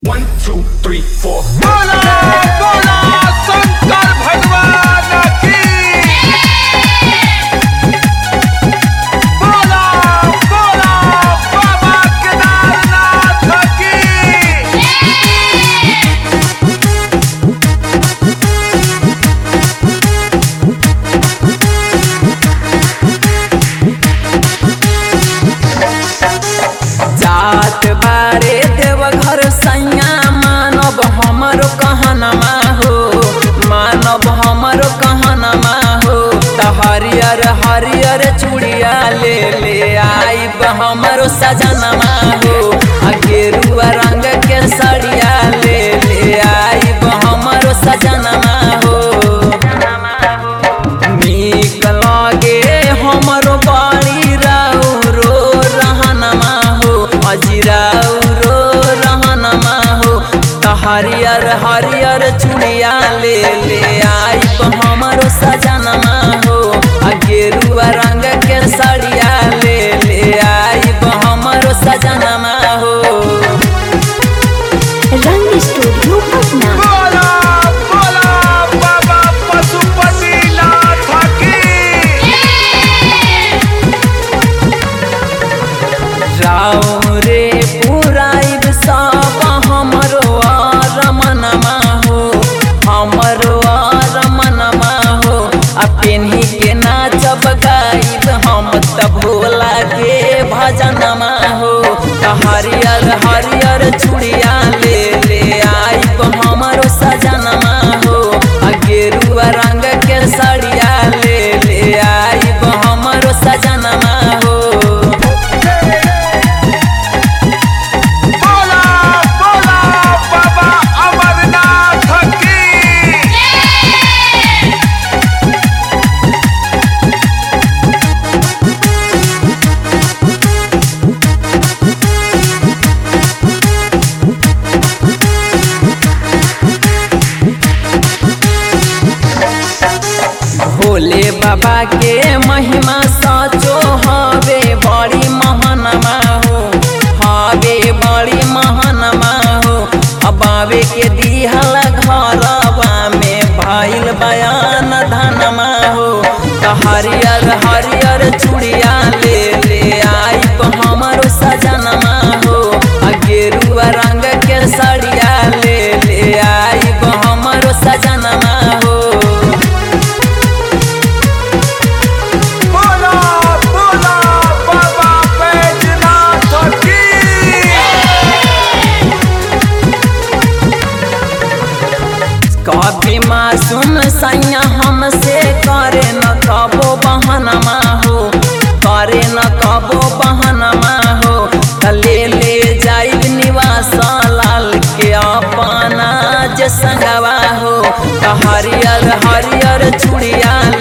1, 2, 3, 4 बोला बोला शंकर भगवान की बोला बोला बाबा केदारनाथ की जात बारे देवघर सैया मानव हमरो कहनमा हो, मानव हमरो कहनमा हो। त हरियर हरियर चूड़िया ले ले आइब हमरो सजनमा हो, आ गेरुआ रंग के सड़िया ले ले आइब हमरो सजनमा हो। नीक लागे हमरो बाड़ी राउरो रहनमा हो, अजिराउरो रहनमा हो। त हरियर हरियर चूड़िया ले ले आइब हमरो सजनमा हो, आ गेरुआ रंग के सड़िया ले ले आइब हमरो सजनमा हो। रंग स्टूडियो पटना। बोला बोला बाबा पशुपतिनाथ की जाओ रे पुराइब सब हमरो रमनमा हो, हमरो रमनमा हो। आ पेन्ही के नाचब गाइब हम त भोला के भजनमा हो। त हरियर हरियर चूड़िया ले ले आइब हमरो सजनमा हो, आ गेरुआ रंग के सड़िया ले ले आइब हमरो सजनमा हो। बोला बोला बाबा अमरनाथ की भोले बाबा के महिमा सचो हवे बड़ी महानमा हो, हवे बड़ी महानमा हो। अबावे के दिहल घरवा में भइल बयान धनमा हो। त हरियर हरियर चूड़िया ले ले आइब हमरो सजनमा हो, आ गेरुआ रंग के सड़िया ले ले आइब हमरो सजनमा हो। बोला बोला बाबा बैजनाथ की कभी मासूम सैया हमसे करे न कबो बहनमा हो, करे न कबो बहनमा हो। त ले ले जाइब निवास लाल के अपना जे संगवा हो। त हरियर हरियर चूड़िया